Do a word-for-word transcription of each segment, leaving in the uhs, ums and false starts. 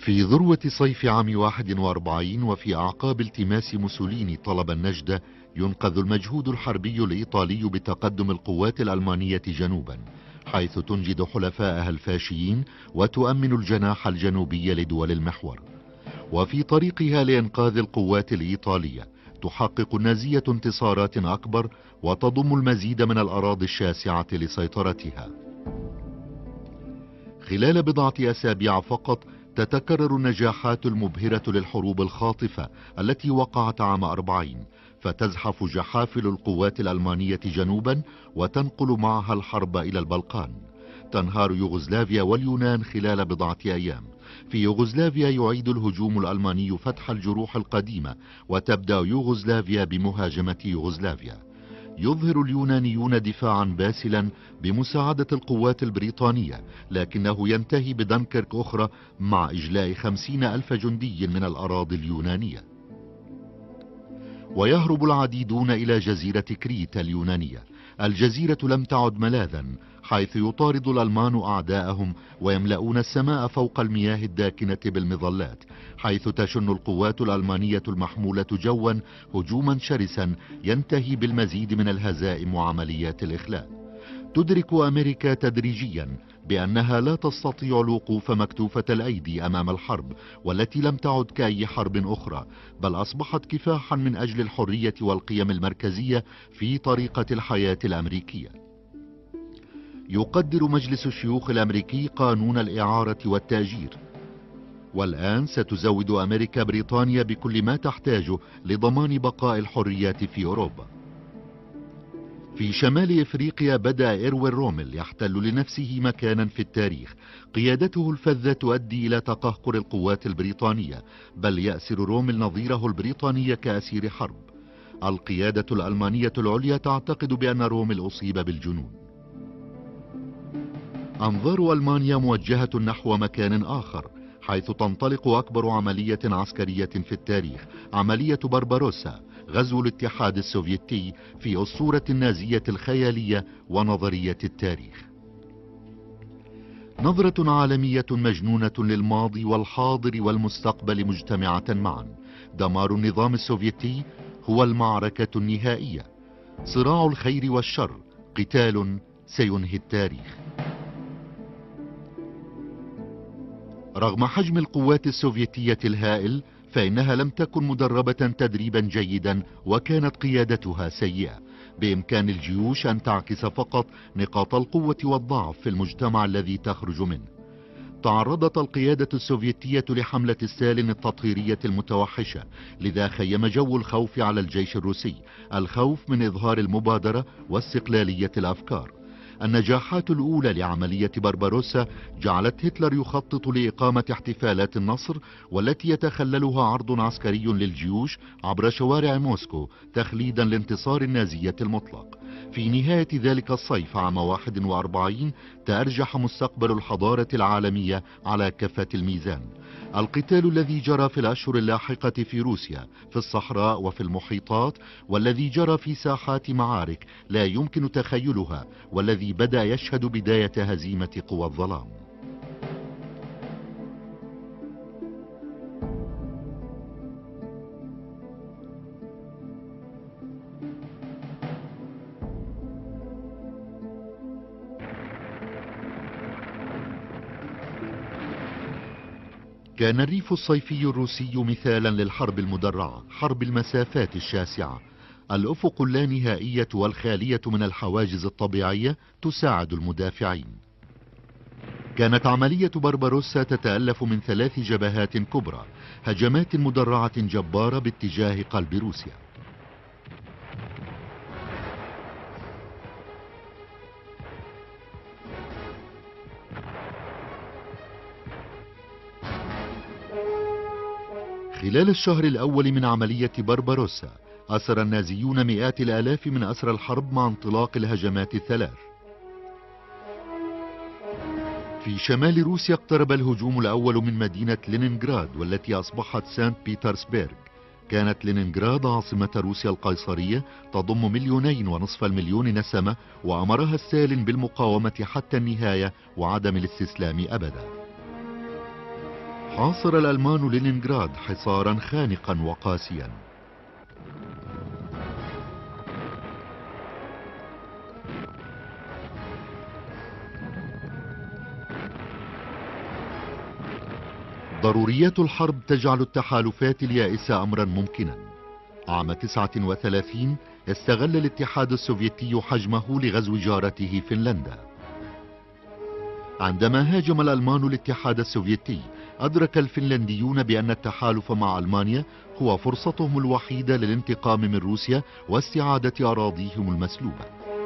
في ذروة صيف عام واحد وأربعين وفي أعقاب التماس موسوليني طلب النجدة، ينقذ المجهود الحربي الإيطالي بتقدم القوات الألمانية جنوبا، حيث تنجد حلفائها الفاشيين وتؤمن الجناح الجنوبي لدول المحور. وفي طريقها لإنقاذ القوات الإيطالية تحقق النازية انتصارات أكبر وتضم المزيد من الأراضي الشاسعة لسيطرتها. خلال بضعة أسابيع فقط تتكرر النجاحات المبهرة للحروب الخاطفة التي وقعت عام أربعين، فتزحف جحافل القوات الألمانية جنوبا وتنقل معها الحرب إلى البلقان. تنهار يوغوسلافيا واليونان خلال بضعة أيام. في يوغوسلافيا يعيد الهجوم الألماني فتح الجروح القديمة، وتبدأ يوغوسلافيا بمهاجمة يوغوسلافيا. يظهر اليونانيون دفاعا باسلا بمساعدة القوات البريطانية، لكنه ينتهي بدنكرك أخرى مع إجلاء خمسين ألف جندي من الأراضي اليونانية. ويهرب العديدون إلى جزيرة كريت اليونانية. الجزيرة لم تعد ملاذا، حيث يطارد الألمان أعداءهم ويملؤون السماء فوق المياه الداكنة بالمظلات، حيث تشن القوات الألمانية المحمولة جوا هجوما شرسا ينتهي بالمزيد من الهزائم وعمليات الإخلاء. تدرك أمريكا تدريجيا بأنها لا تستطيع الوقوف مكتوفة الأيدي أمام الحرب، والتي لم تعد كأي حرب أخرى، بل أصبحت كفاحا من أجل الحرية والقيم المركزية في طريقة الحياة الأمريكية. يقدر مجلس الشيوخ الأمريكي قانون الإعارة والتأجير، والآن ستزود أمريكا بريطانيا بكل ما تحتاجه لضمان بقاء الحريات في أوروبا. في شمال إفريقيا بدأ إروين رومل يحتل لنفسه مكانا في التاريخ. قيادته الفذة تؤدي إلى تقهقر القوات البريطانية، بل يأسر رومل نظيره البريطاني كأسير حرب. القيادة الألمانية العليا تعتقد بأن رومل أصيب بالجنون. أنظار ألمانيا موجهة نحو مكان آخر، حيث تنطلق أكبر عملية عسكرية في التاريخ، عملية بربروسا، غزو الاتحاد السوفيتي في أسطورة النازية الخيالية ونظرية التاريخ. نظرة عالمية مجنونة للماضي والحاضر والمستقبل مجتمعة معا. دمار النظام السوفيتي هو المعركة النهائية، صراع الخير والشر، قتال سينهي التاريخ. رغم حجم القوات السوفيتية الهائل، فإنها لم تكن مدربة تدريبا جيدا، وكانت قيادتها سيئة. بإمكان الجيوش أن تعكس فقط نقاط القوة والضعف في المجتمع الذي تخرج منه. تعرضت القيادة السوفيتية لحملة ستالين التطهيرية المتوحشة، لذا خيم جو الخوف على الجيش الروسي، الخوف من إظهار المبادرة واستقلالية الأفكار. النجاحات الأولى لعملية بربروسا جعلت هتلر يخطط لإقامة احتفالات النصر، والتي يتخللها عرض عسكري للجيوش عبر شوارع موسكو تخليدا لانتصار النازية المطلق. في نهاية ذلك الصيف عام واحد وأربعين تأرجح مستقبل الحضارة العالمية على كفة الميزان. القتال الذي جرى في الأشهر اللاحقة في روسيا، في الصحراء وفي المحيطات، والذي جرى في ساحات معارك لا يمكن تخيلها، والذي بدأ يشهد بداية هزيمة قوى الظلام. كان الريف الصيفي الروسي مثالا للحرب المدرعة، حرب المسافات الشاسعة. الأفق اللانهائية والخالية من الحواجز الطبيعية تساعد المدافعين. كانت عملية بربروسا تتألف من ثلاث جبهات كبرى، هجمات مدرعة جبارة باتجاه قلب روسيا. خلال الشهر الأول من عملية بربروسا أسر النازيون مئات الآلاف من أسرى الحرب مع انطلاق الهجمات الثلاث. في شمال روسيا اقترب الهجوم الأول من مدينة لينينغراد، والتي أصبحت سانت بيترسبرغ. كانت لينينغراد عاصمة روسيا القيصرية، تضم مليونين ونصف المليون نسمة، وأمرها ستالين بالمقاومة حتى النهاية وعدم الاستسلام أبدا. حاصر الألمان لينينغراد حصارا خانقا وقاسيا. ضروريات الحرب تجعل التحالفات اليائسة أمرا ممكنا. عام تسعة وثلاثين استغل الاتحاد السوفيتي حجمه لغزو جارته فنلندا. عندما هاجم الألمان الاتحاد السوفيتي أدرك الفنلنديون بأن التحالف مع ألمانيا هو فرصتهم الوحيدة للانتقام من روسيا واستعادة أراضيهم المسلوبة.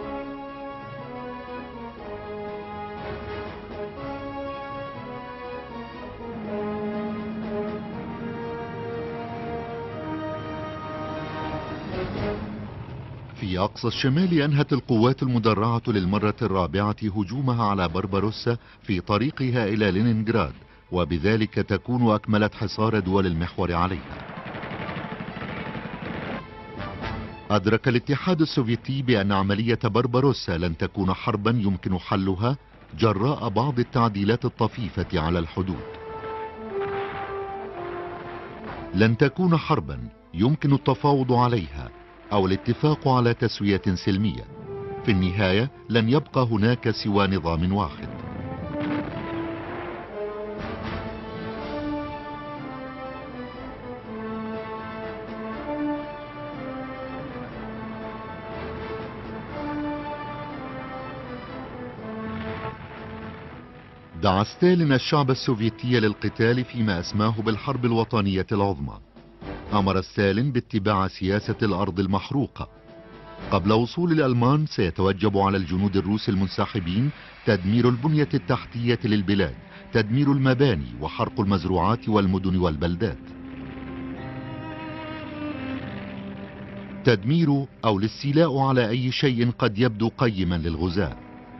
في أقصى الشمال أنهت القوات المدرعة للمرة الرابعة هجومها على بربروسا في طريقها إلى لينينغراد، وبذلك تكون أكملت حصار دول المحور عليها. أدرك الاتحاد السوفيتي بأن عملية بربروسا لن تكون حربا يمكن حلها جراء بعض التعديلات الطفيفة على الحدود. لن تكون حربا يمكن التفاوض عليها أو الاتفاق على تسوية سلمية. في النهاية لن يبقى هناك سوى نظام واحد. دعا ستالين الشعب السوفيتي للقتال فيما أسماه بالحرب الوطنية العظمى. أمر ستالين باتباع سياسة الأرض المحروقة. قبل وصول الألمان سيتوجب على الجنود الروس المنسحبين تدمير البنية التحتية للبلاد، تدمير المباني وحرق المزروعات والمدن والبلدات. تدمير أو الاستيلاء على أي شيء قد يبدو قيما للغزاة.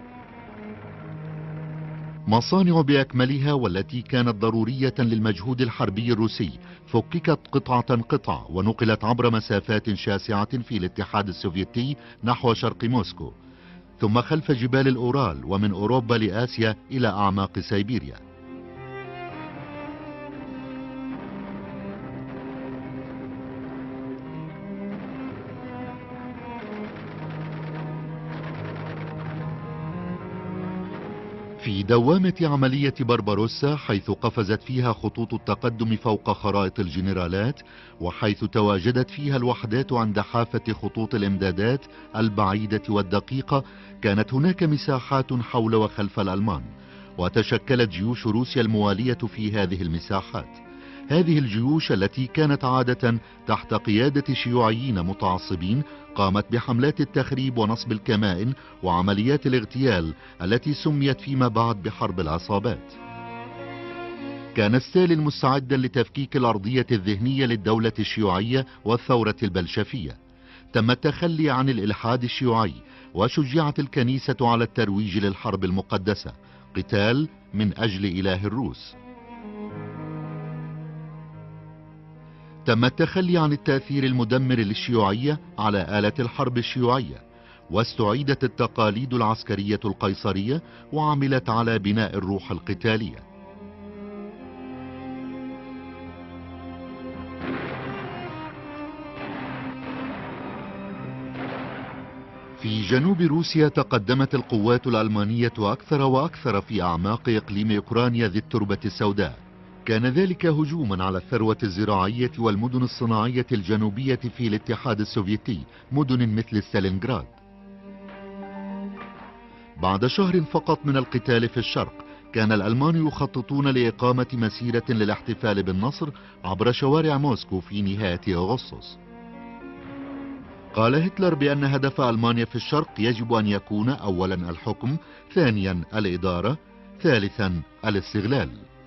مصانع بأكملها والتي كانت ضرورية للمجهود الحربي الروسي فككت قطعة قطعة ونقلت عبر مسافات شاسعة في الاتحاد السوفيتي نحو شرق موسكو، ثم خلف جبال الأورال ومن أوروبا لآسيا إلى أعماق سيبيريا. في دوامة عملية بربروسا، حيث قفزت فيها خطوط التقدم فوق خرائط الجنرالات، وحيث تواجدت فيها الوحدات عند حافة خطوط الامدادات البعيدة والدقيقة، كانت هناك مساحات حول وخلف الألمان، وتشكلت جيوش روسيا الموالية في هذه المساحات. هذه الجيوش التي كانت عادة تحت قيادة شيوعيين متعصبين قامت بحملات التخريب ونصب الكمائن وعمليات الاغتيال التي سميت فيما بعد بحرب العصابات. كان ستالين مستعدا لتفكيك الأرضية الذهنية للدولة الشيوعية والثورة البلشفية. تم التخلي عن الإلحاد الشيوعي، وشجعت الكنيسة على الترويج للحرب المقدسة، قتال من أجل إله الروس. تم التخلي عن التأثير المدمر للشيوعية على آلة الحرب الشيوعية، واستعيدت التقاليد العسكرية القيصرية وعملت على بناء الروح القتالية. في جنوب روسيا تقدمت القوات الألمانية أكثر وأكثر في أعماق إقليم أوكرانيا ذي التربة السوداء. كان ذلك هجوما على الثروة الزراعية والمدن الصناعية الجنوبية في الاتحاد السوفيتي، مدن مثل ستالينغراد. بعد شهر فقط من القتال في الشرق، كان الألمان يخططون لإقامة مسيرة للاحتفال بالنصر عبر شوارع موسكو في نهاية أغسطس. قال هتلر بأن هدف ألمانيا في الشرق يجب أن يكون أولا الحكم، ثانيا الإدارة، ثالثا الاستغلال.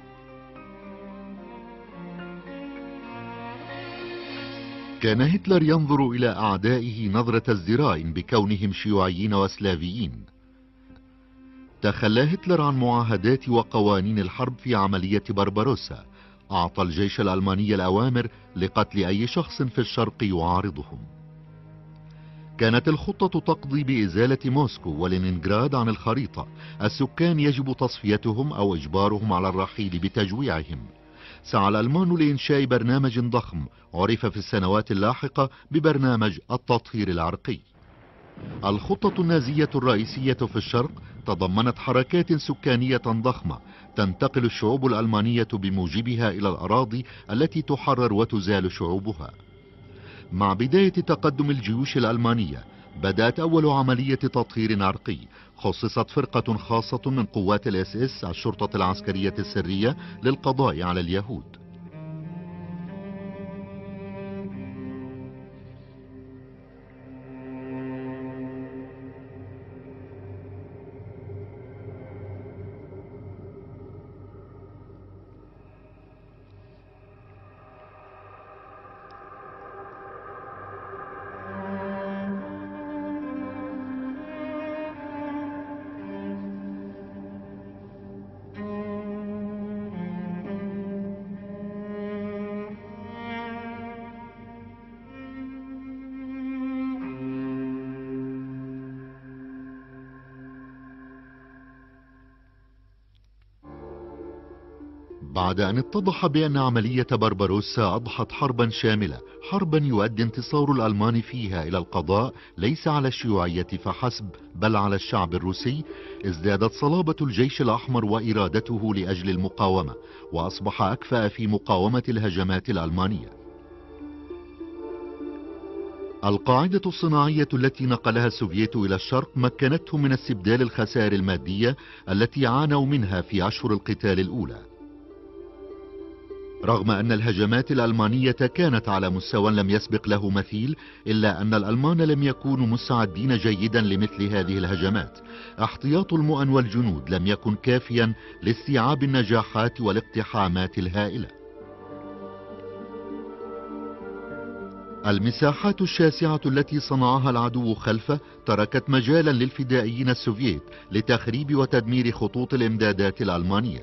كان هتلر ينظر إلى أعدائه نظرة ازدراء بكونهم شيوعيين وسلافيين. تخلى هتلر عن معاهدات وقوانين الحرب في عملية بربروسا. أعطى الجيش الألماني الأوامر لقتل أي شخص في الشرق يعارضهم. كانت الخطة تقضي بإزالة موسكو ولينينغراد عن الخريطة. السكان يجب تصفيتهم أو إجبارهم على الرحيل بتجويعهم. سعى الألمان لإنشاء برنامج ضخم عرف في السنوات اللاحقة ببرنامج التطهير العرقي. الخطة النازية الرئيسية في الشرق تضمنت حركات سكانية ضخمة تنتقل الشعوب الألمانية بموجبها إلى الأراضي التي تحرر وتزال شعوبها. مع بداية تقدم الجيوش الألمانية بدأت أول عملية تطهير عرقي، خصصت فرقة خاصة من قوات الاس اس الشرطة العسكرية السرية للقضاء على اليهود. بعد أن اتضح بأن عملية بربروسا أضحت حربا شاملة، حربا يؤدي انتصار الألمان فيها إلى القضاء ليس على الشيوعية فحسب بل على الشعب الروسي، ازدادت صلابة الجيش الأحمر وإرادته لأجل المقاومة، وأصبح أكفأ في مقاومة الهجمات الألمانية. القاعدة الصناعية التي نقلها السوفييت إلى الشرق مكنتهم من استبدال الخسائر المادية التي عانوا منها في أشهر القتال الأولى. رغم أن الهجمات الألمانية كانت على مستوى لم يسبق له مثيل، إلا أن الألمان لم يكونوا مستعدين جيدا لمثل هذه الهجمات. احتياط المؤن والجنود لم يكن كافيا لاستيعاب النجاحات والاقتحامات الهائلة. المساحات الشاسعة التي صنعها العدو خلفه تركت مجالا للفدائيين السوفييت لتخريب وتدمير خطوط الإمدادات الألمانية.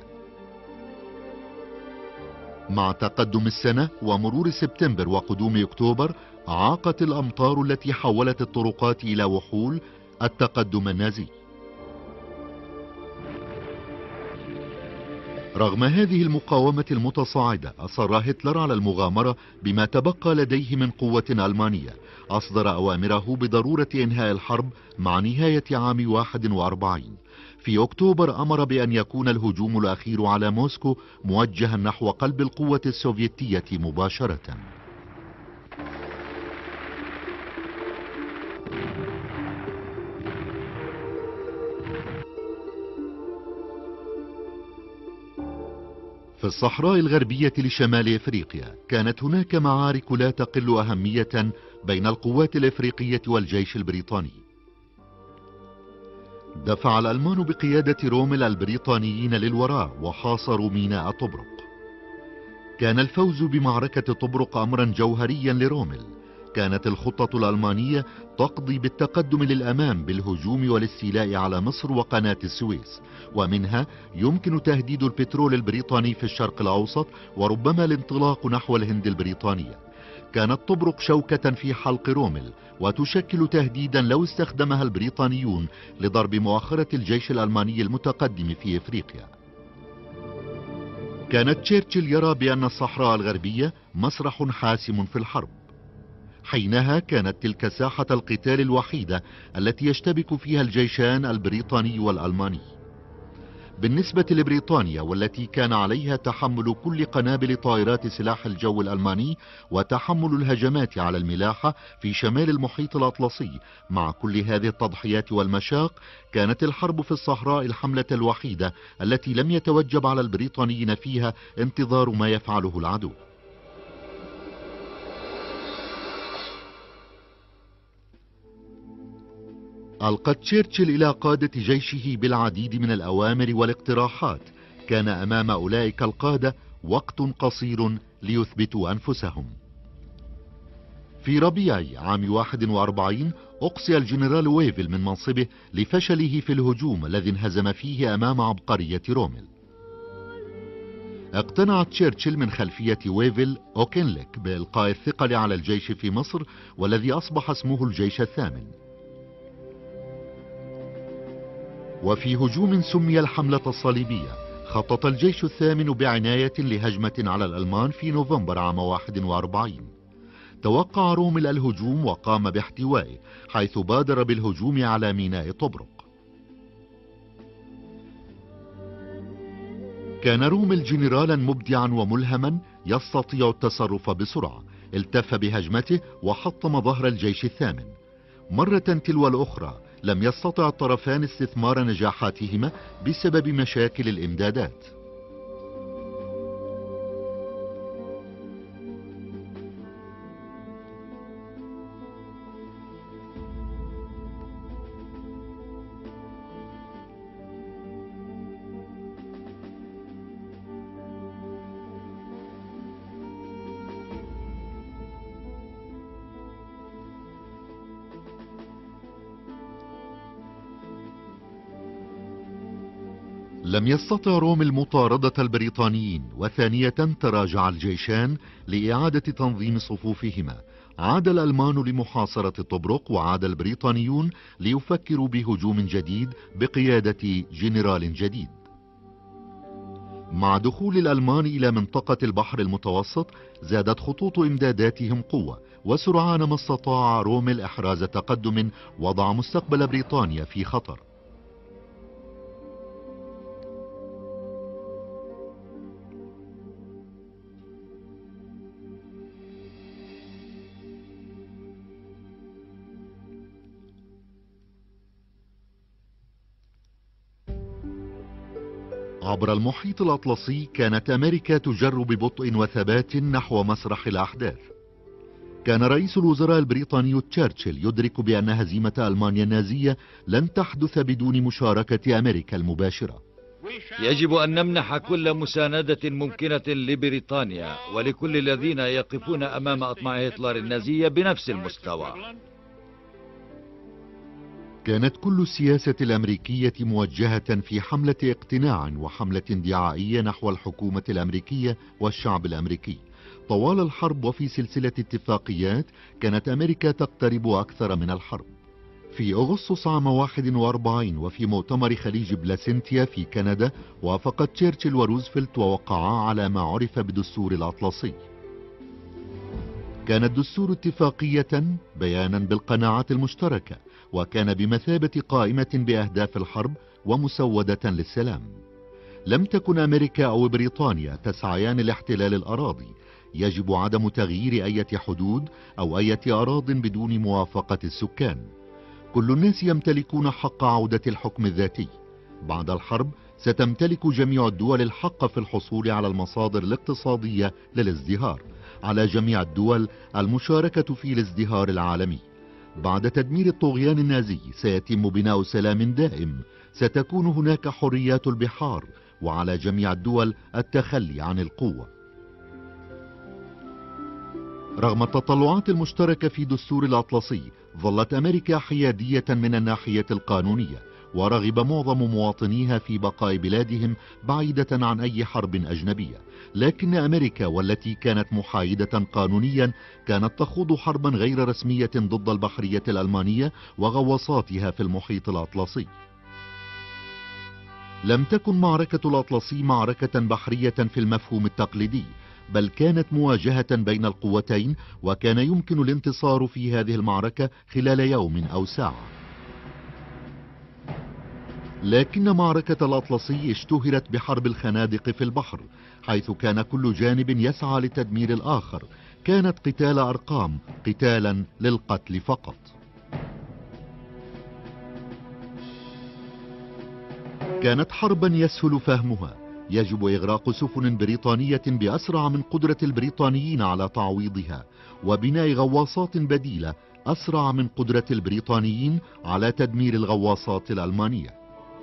مع تقدم السنة ومرور سبتمبر وقدوم أكتوبر، عاقت الأمطار التي حولت الطرقات إلى وحول التقدم النازي. رغم هذه المقاومة المتصاعدة، أصر هتلر على المغامرة بما تبقى لديه من قوة ألمانية. أصدر أوامره بضرورة إنهاء الحرب مع نهاية عام واحد وأربعين. في أكتوبر أمر بأن يكون الهجوم الأخير على موسكو موجها نحو قلب القوة السوفيتية مباشرة. في الصحراء الغربية لشمال إفريقيا كانت هناك معارك لا تقل أهمية بين القوات الإفريقية والجيش البريطاني. دفع الألمان بقيادة رومل البريطانيين للوراء وحاصروا ميناء طبرق. كان الفوز بمعركة طبرق أمرا جوهريا لرومل. كانت الخطة الألمانية تقضي بالتقدم للأمام بالهجوم والاستيلاء على مصر وقناة السويس، ومنها يمكن تهديد البترول البريطاني في الشرق الأوسط وربما الانطلاق نحو الهند البريطانية. كانت طبرق شوكة في حلق رومل وتشكل تهديدا لو استخدمها البريطانيون لضرب مؤخرة الجيش الألماني المتقدم في إفريقيا. كانت تشرشل يرى بأن الصحراء الغربية مسرح حاسم في الحرب. حينها كانت تلك ساحة القتال الوحيدة التي يشتبك فيها الجيشان البريطاني والألماني. بالنسبة لبريطانيا والتي كان عليها تحمل كل قنابل طائرات سلاح الجو الألماني وتحمل الهجمات على الملاحة في شمال المحيط الأطلسي، مع كل هذه التضحيات والمشاق كانت الحرب في الصحراء الحملة الوحيدة التي لم يتوجب على البريطانيين فيها انتظار ما يفعله العدو. ألقت تشرشل إلى قادة جيشه بالعديد من الأوامر والاقتراحات. كان أمام أولئك القادة وقت قصير ليثبتوا أنفسهم. في ربيع عام واحد وأربعين أقصي الجنرال ويفل من منصبه لفشله في الهجوم الذي انهزم فيه أمام عبقرية رومل. اقتنعت تشرشل من خلفية ويفل أوكنليك بإلقاء الثقل على الجيش في مصر، والذي أصبح اسمه الجيش الثامن. وفي هجوم سمي الحملة الصليبية خطط الجيش الثامن بعناية لهجمة على الألمان في نوفمبر عام واحد وأربعين. توقع رومل الهجوم وقام باحتوائه، حيث بادر بالهجوم على ميناء طبرق. كان رومل جنرالا مبدعا وملهما يستطيع التصرف بسرعة. التف بهجمته وحطم ظهر الجيش الثامن. مرة تلو الأخرى لم يستطع الطرفان استثمار نجاحاتهما بسبب مشاكل الإمدادات. لم يستطع رومل مطاردة البريطانيين، وثانية تراجع الجيشان لإعادة تنظيم صفوفهما. عاد الألمان لمحاصرة طبرق، وعاد البريطانيون ليفكروا بهجوم جديد بقيادة جنرال جديد. مع دخول الألمان إلى منطقة البحر المتوسط زادت خطوط إمداداتهم قوة، وسرعان ما استطاع رومل إحراز تقدم وضع مستقبل بريطانيا في خطر. عبر المحيط الأطلسي كانت أمريكا تجر ببطء وثبات نحو مسرح الأحداث. كان رئيس الوزراء البريطاني تشرشل يدرك بأن هزيمة ألمانيا النازية لن تحدث بدون مشاركة أمريكا المباشرة. يجب أن نمنح كل مساندة ممكنة لبريطانيا ولكل الذين يقفون أمام أطماع هتلر النازية بنفس المستوى. كانت كل السياسة الأمريكية موجهة في حملة اقتناع وحملة دعائية نحو الحكومة الأمريكية والشعب الأمريكي. طوال الحرب وفي سلسلة اتفاقيات كانت أمريكا تقترب أكثر من الحرب. في أغسطس عام واحد وأربعين وفي مؤتمر خليج بلاسنتيا في كندا، وافق تشرشل وروزفلت ووقعا على ما عرف بدستور الأطلسي. كان الدستور اتفاقية بيانا بالقناعات المشتركة، وكان بمثابة قائمة بأهداف الحرب ومسودة للسلام. لم تكن أمريكا أو بريطانيا تسعيان لاحتلال الأراضي. يجب عدم تغيير أي حدود أو أي أراضٍ بدون موافقة السكان. كل الناس يمتلكون حق عودة الحكم الذاتي. بعد الحرب ستمتلك جميع الدول الحق في الحصول على المصادر الاقتصادية للازدهار. على جميع الدول المشاركة في الازدهار العالمي. بعد تدمير الطغيان النازي سيتم بناء سلام دائم. ستكون هناك حريات البحار، وعلى جميع الدول التخلي عن القوة. رغم التطلعات المشتركة في دستور الأطلسي، ظلت أمريكا حيادية من الناحية القانونية، ورغب معظم مواطنيها في بقاء بلادهم بعيدة عن أي حرب أجنبية. لكن أمريكا والتي كانت محايدة قانونيا كانت تخوض حربا غير رسمية ضد البحرية الألمانية وغواصاتها في المحيط الأطلسي. لم تكن معركة الأطلسي معركة بحرية في المفهوم التقليدي، بل كانت مواجهة بين القوتين، وكان يمكن الانتصار في هذه المعركة خلال يوم أو ساعة. لكن معركة الأطلسي اشتهرت بحرب الخنادق في البحر، حيث كان كل جانب يسعى لتدمير الآخر. كانت قتال أرقام، قتالا للقتل فقط. كانت حربا يسهل فهمها. يجب إغراق سفن بريطانية بأسرع من قدرة البريطانيين على تعويضها، وبناء غواصات بديلة أسرع من قدرة البريطانيين على تدمير الغواصات الألمانية.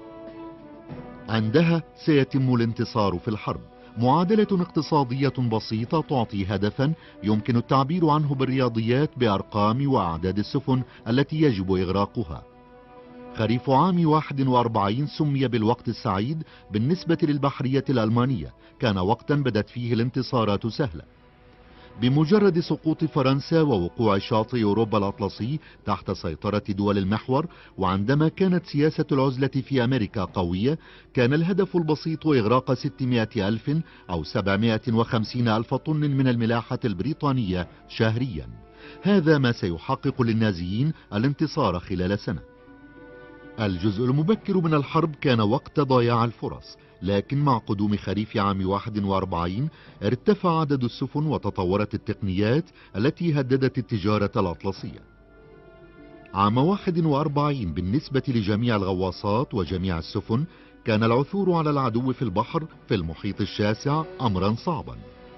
عندها سيتم الانتصار في الحرب. معادلة اقتصادية بسيطة تعطي هدفا يمكن التعبير عنه بالرياضيات بأرقام وأعداد السفن التي يجب إغراقها. خريف عام واحد وأربعين سمي بالوقت السعيد بالنسبة للبحرية الألمانية. كان وقتا بدت فيه الانتصارات سهلة. بمجرد سقوط فرنسا ووقوع شاطئ أوروبا الأطلسي تحت سيطرة دول المحور، وعندما كانت سياسة العزلة في أمريكا قوية، كان الهدف البسيط إغراق ستمائة ألف أو سبعمائة وخمسين ألف طن من الملاحة البريطانية شهريا. هذا ما سيحقق للنازيين الانتصار خلال سنة. الجزء المبكر من الحرب كان وقت ضياع الفرص، لكن مع قدوم خريف عام واحد وأربعين ارتفع عدد السفن وتطورت التقنيات التي هددت التجارة الأطلسية. عام واحد وأربعين بالنسبة لجميع الغواصات وجميع السفن كان العثور على العدو في البحر في المحيط الشاسع أمرا صعبا.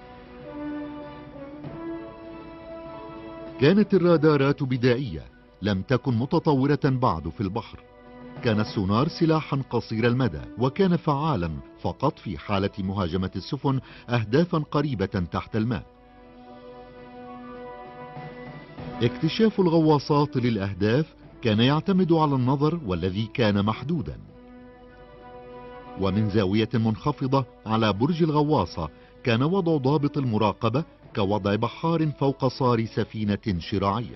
كانت الرادارات بدائية، لم تكن متطورة بعد في البحر. كان السونار سلاحا قصير المدى، وكان فعالا فقط في حالة مهاجمة السفن أهدافا قريبة تحت الماء. اكتشاف الغواصات للأهداف كان يعتمد على النظر، والذي كان محدودا. ومن زاوية منخفضة على برج الغواصة كان وضع ضابط المراقبة كوضع بحار فوق صار سفينة شراعية.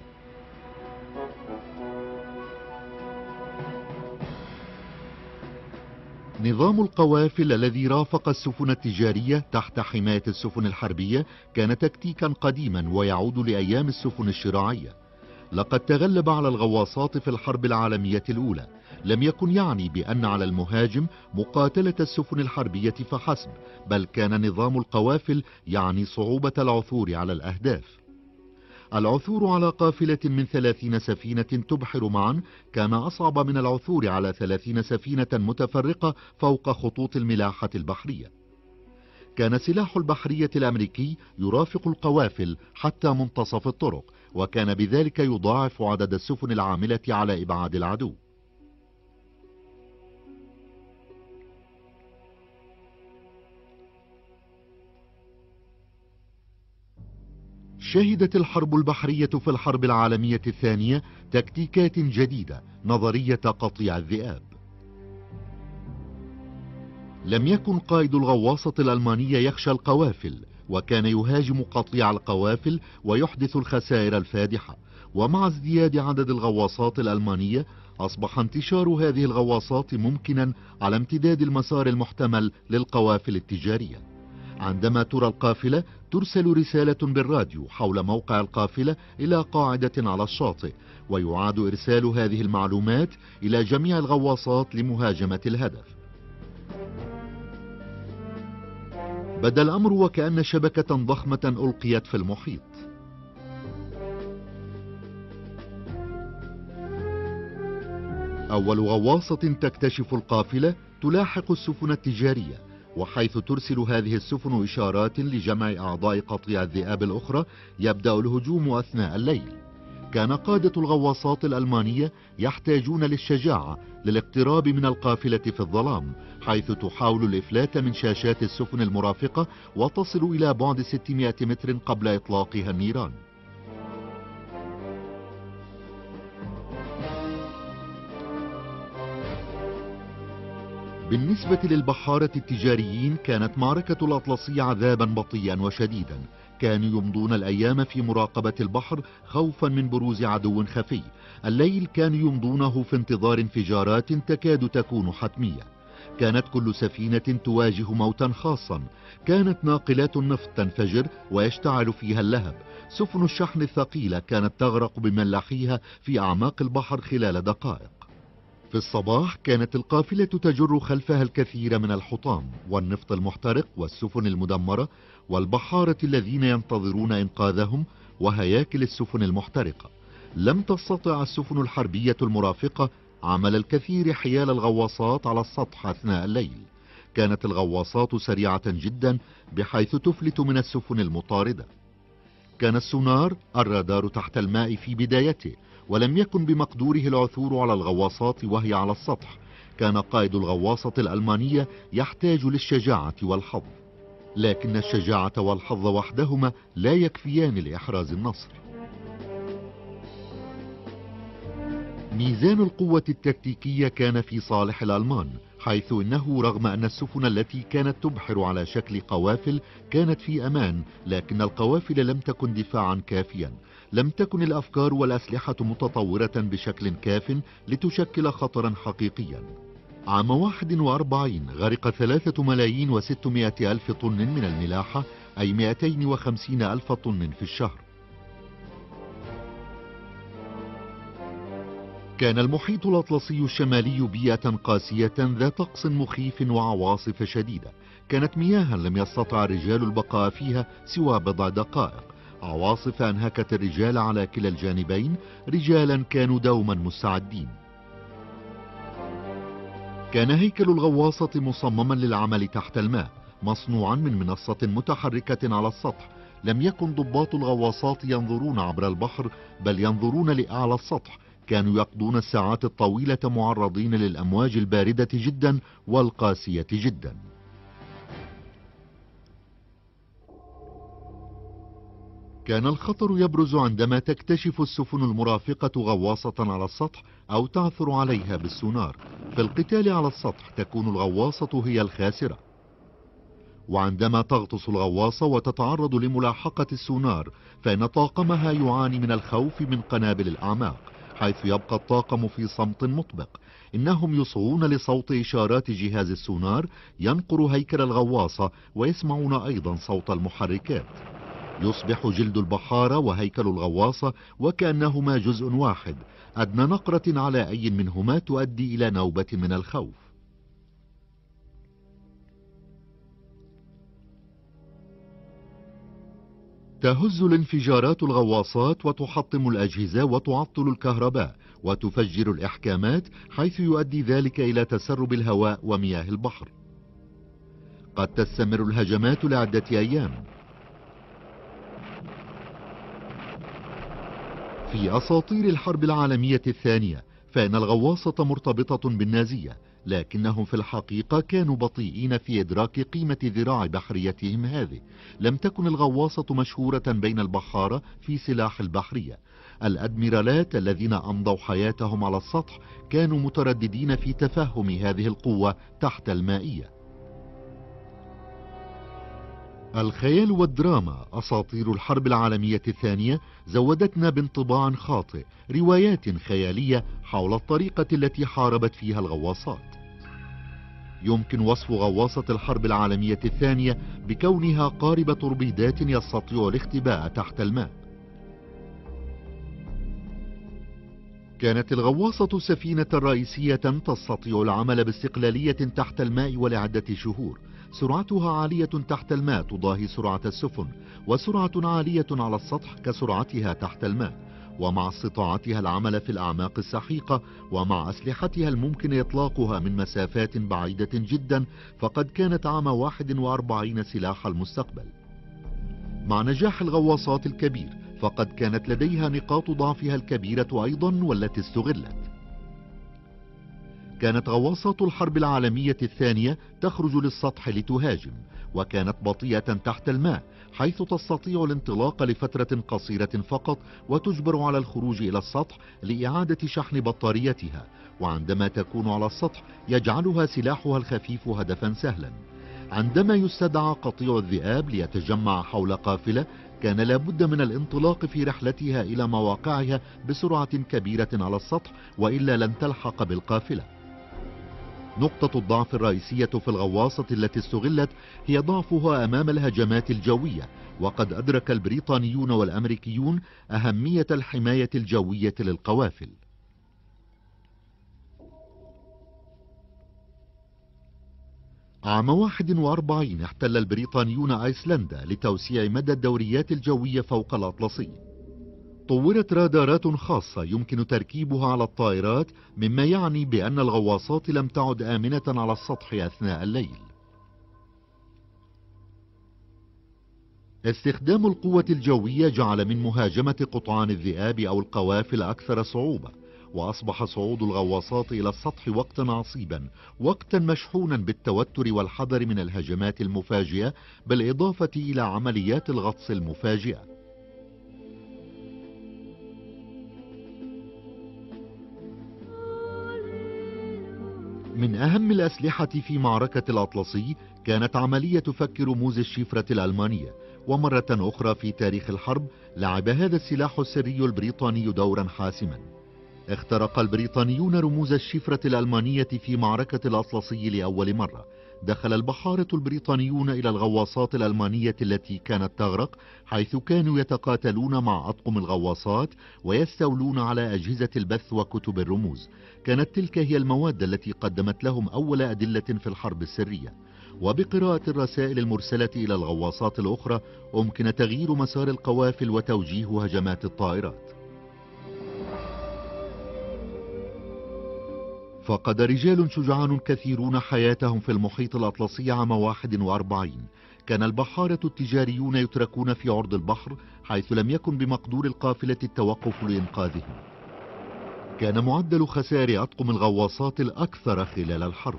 نظام القوافل الذي رافق السفن التجارية تحت حماية السفن الحربية كان تكتيكا قديما ويعود لأيام السفن الشراعية. لقد تغلب على الغواصات في الحرب العالمية الأولى. لم يكن يعني بأن على المهاجم مقاتلة السفن الحربية فحسب، بل كان نظام القوافل يعني صعوبة العثور على الأهداف. العثور على قافلة من ثلاثين سفينة تبحر معا كان أصعب من العثور على ثلاثين سفينة متفرقة فوق خطوط الملاحة البحرية. كان سلاح البحرية الأمريكي يرافق القوافل حتى منتصف الطرق، وكان بذلك يضاعف عدد السفن العاملة على إبعاد العدو. شهدت الحرب البحرية في الحرب العالمية الثانية تكتيكات جديدة، نظرية قطيع الذئاب. لم يكن قائد الغواصة الألمانية يخشى القوافل، وكان يهاجم قطيع القوافل ويحدث الخسائر الفادحة. ومع ازدياد عدد الغواصات الألمانية أصبح انتشار هذه الغواصات ممكنا على امتداد المسار المحتمل للقوافل التجارية. عندما ترى القافلة ترسل رسالة بالراديو حول موقع القافلة إلى قاعدة على الشاطئ، ويعاد إرسال هذه المعلومات إلى جميع الغواصات لمهاجمة الهدف. بدا الأمر وكأن شبكة ضخمة ألقيت في المحيط. أول غواصة تكتشف القافلة تلاحق السفن التجارية، وحيث ترسل هذه السفن إشارات لجمع أعضاء قطيع الذئاب الأخرى يبدأ الهجوم أثناء الليل. كان قادة الغواصات الألمانية يحتاجون للشجاعة للاقتراب من القافلة في الظلام، حيث تحاول الإفلات من شاشات السفن المرافقة وتصل إلى بعد ستمائة متر قبل إطلاقها النيران. بالنسبة للبحارة التجاريين كانت معركة الأطلسي عذابا بطيئا وشديدا. كانوا يمضون الأيام في مراقبة البحر خوفا من بروز عدو خفي. الليل كانوا يمضونه في انتظار انفجارات تكاد تكون حتمية. كانت كل سفينة تواجه موتا خاصا. كانت ناقلات النفط تنفجر ويشتعل فيها اللهب. سفن الشحن الثقيلة كانت تغرق بملاحيها في أعماق البحر خلال دقائق. في الصباح كانت القافلة تجر خلفها الكثير من الحطام والنفط المحترق والسفن المدمرة والبحارة الذين ينتظرون إنقاذهم وهياكل السفن المحترقة. لم تستطع السفن الحربية المرافقة عمل الكثير حيال الغواصات على السطح أثناء الليل. كانت الغواصات سريعة جدا بحيث تفلت من السفن المطاردة. كان السونار الرادار تحت الماء في بدايته، ولم يكن بمقدوره العثور على الغواصات وهي على السطح. كان قائد الغواصة الألمانية يحتاج للشجاعة والحظ، لكن الشجاعة والحظ وحدهما لا يكفيان لإحراز النصر. ميزان القوة التكتيكية كان في صالح الألمان، حيث إنه رغم أن السفن التي كانت تبحر على شكل قوافل كانت في أمان، لكن القوافل لم تكن دفاعا كافيا. لم تكن الأفكار والأسلحة متطورة بشكل كاف لتشكل خطرا حقيقيا. عام واحد وأربعين غرق ثلاثة ملايين وستمائة ألف طن من الملاحة، أي مئتين وخمسين ألف طن في الشهر. كان المحيط الأطلسي الشمالي بيئة قاسية ذات طقس مخيف وعواصف شديدة. كانت مياها لم يستطع الرجال البقاء فيها سوى بضع دقائق. عواصف أنهكت الرجال على كلا الجانبين، رجالا كانوا دوما مستعدين. كان هيكل الغواصة مصمما للعمل تحت الماء، مصنوعا من منصة متحركة على السطح. لم يكن ضباط الغواصات ينظرون عبر البحر، بل ينظرون لأعلى السطح. كانوا يقضون الساعات الطويلة معرضين للأمواج الباردة جدا والقاسية جدا. كان الخطر يبرز عندما تكتشف السفن المرافقة غواصة على السطح أو تعثر عليها بالسونار. في القتال على السطح تكون الغواصة هي الخاسرة، وعندما تغطس الغواصة وتتعرض لملاحقة السونار فإن طاقمها يعاني من الخوف من قنابل الأعماق، حيث يبقى الطاقم في صمت مطبق. إنهم يصغون لصوت إشارات جهاز السونار ينقر هيكل الغواصة، ويسمعون أيضا صوت المحركات. يصبح جلد البحارة وهيكل الغواصة وكأنهما جزء واحد. أدنى نقرة على أي منهما تؤدي إلى نوبة من الخوف. تهز الانفجارات الغواصات وتحطم الأجهزة وتعطل الكهرباء وتفجر الإحكامات، حيث يؤدي ذلك إلى تسرب الهواء ومياه البحر. قد تستمر الهجمات لعدة أيام. في أساطير الحرب العالمية الثانية فإن الغواصة مرتبطة بالنازية، لكنهم في الحقيقة كانوا بطيئين في إدراك قيمة ذراع بحريتهم هذه. لم تكن الغواصة مشهورة بين البحارة في سلاح البحرية. الأدميرالات الذين أمضوا حياتهم على السطح كانوا مترددين في تفهم هذه القوة تحت المائية. الخيال والدراما أساطير الحرب العالمية الثانية زودتنا بانطباع خاطئ، روايات خيالية حول الطريقة التي حاربت فيها الغواصات. يمكن وصف غواصة الحرب العالمية الثانية بكونها قارب توربيدات يستطيع الاختباء تحت الماء. كانت الغواصة سفينة رئيسية تستطيع العمل باستقلالية تحت الماء ولعدة شهور. سرعتها عالية تحت الماء تضاهي سرعة السفن، وسرعة عالية على السطح كسرعتها تحت الماء. ومع استطاعتها العمل في الأعماق السحيقة، ومع أسلحتها الممكن إطلاقها من مسافات بعيدة جدا، فقد كانت عام واحد وأربعين سلاح المستقبل. مع نجاح الغواصات الكبير فقد كانت لديها نقاط ضعفها الكبيرة أيضا والتي استغلت. كانت غواصات الحرب العالمية الثانية تخرج للسطح لتهاجم، وكانت بطيئة تحت الماء، حيث تستطيع الانطلاق لفترة قصيرة فقط وتجبر على الخروج إلى السطح لإعادة شحن بطاريتها. وعندما تكون على السطح يجعلها سلاحها الخفيف هدفا سهلا. عندما يستدعى قطيع الذئاب ليتجمع حول قافلة كان لابد من الانطلاق في رحلتها إلى مواقعها بسرعة كبيرة على السطح، وإلا لن تلحق بالقافلة. نقطة الضعف الرئيسية في الغواصة التي استغلت هي ضعفها أمام الهجمات الجوية، وقد أدرك البريطانيون والأمريكيون أهمية الحماية الجوية للقوافل. عام واحد وأربعين احتل البريطانيون أيسلندا لتوسيع مدى الدوريات الجوية فوق الأطلسي. طورت رادارات خاصة يمكن تركيبها على الطائرات، مما يعني بأن الغواصات لم تعد آمنة على السطح أثناء الليل. استخدام القوة الجوية جعل من مهاجمة قطعان الذئاب أو القوافل أكثر صعوبة، وأصبح صعود الغواصات إلى السطح وقتا عصيبا، وقتا مشحونا بالتوتر والحذر من الهجمات المفاجئة، بالإضافة إلى عمليات الغطس المفاجئة. من أهم الأسلحة في معركة الأطلسي كانت عملية فك رموز الشفرة الألمانية، ومرة أخرى في تاريخ الحرب لعب هذا السلاح السري البريطاني دورا حاسما. اخترق البريطانيون رموز الشفرة الألمانية في معركة الأطلسي لأول مرة. دخل البحارة البريطانيون إلى الغواصات الألمانية التي كانت تغرق، حيث كانوا يتقاتلون مع أطقم الغواصات ويستولون على أجهزة البث وكتب الرموز. كانت تلك هي المواد التي قدمت لهم أول أدلة في الحرب السرية. وبقراءة الرسائل المرسلة إلى الغواصات الأخرى أمكن تغيير مسار القوافل وتوجيه هجمات الطائرات. فقد رجال شجعان كثيرون حياتهم في المحيط الأطلسي عام واحد وأربعين. كان البحارة التجاريون يتركون في عرض البحر، حيث لم يكن بمقدور القافلة التوقف لإنقاذهم. كان معدل خسائر أطقم الغواصات الأكثر خلال الحرب.